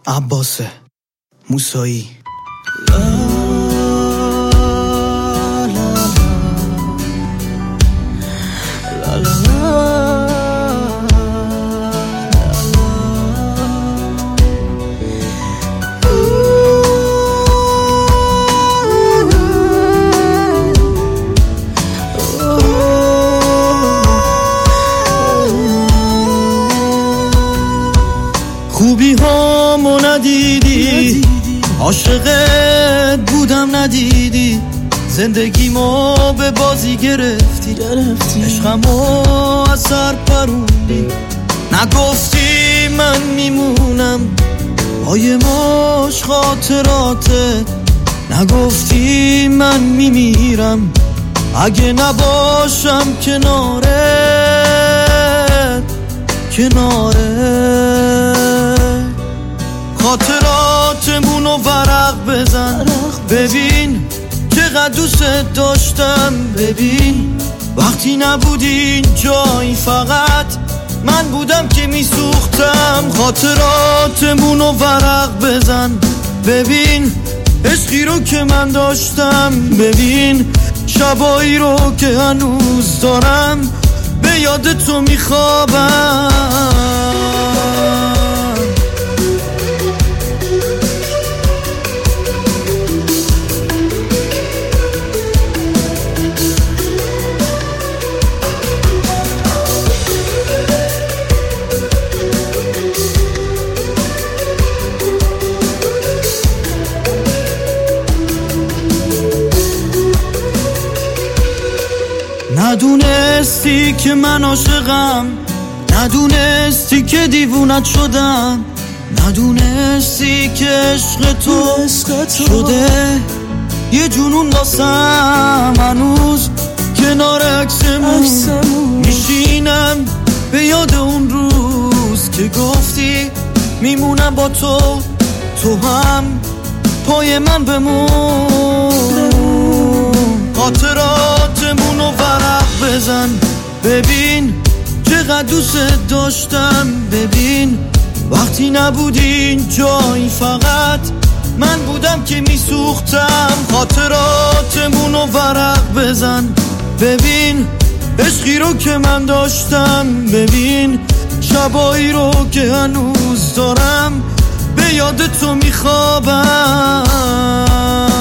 عباس موسایی. خوبی هامو ندیدی، عاشقت بودم ندیدی، زندگیمو به بازی گرفتی، عشقمو از سر پروندی. نگفتی من میمونم با یه مش خاطراتت، نگفتی من میمیرم اگه نباشم کنارت. خاطراتمونو ورق بزن، ببین چقدر دوست داشتم، ببین وقتی نبودی جایی فقط من بودم که میسوختم. خاطراتمونو ورق بزن، ببین عشقی رو که من داشتم، ببین شبایی رو که هنوز دارم به یاد تو میخوابم. ندونستی که من عاشقم، ندونستی که دیوونت شدم، ندونستی که عشق تو شده یه جنون واسم. هنوز کنار عکسمون میشینم به یاد اون روز که گفتی میمونم با تو، تو هم پای من بمون. خاطراتمونو ورق بزن، ببین چقدر دوست داشتم، ببین وقتی نبودین جایی فقط من بودم که میسوختم. خاطراتمونو ورق بزن، ببین عشقی رو که من داشتم، ببین شبایی رو که هنوز دارم به یاد تو میخوابم.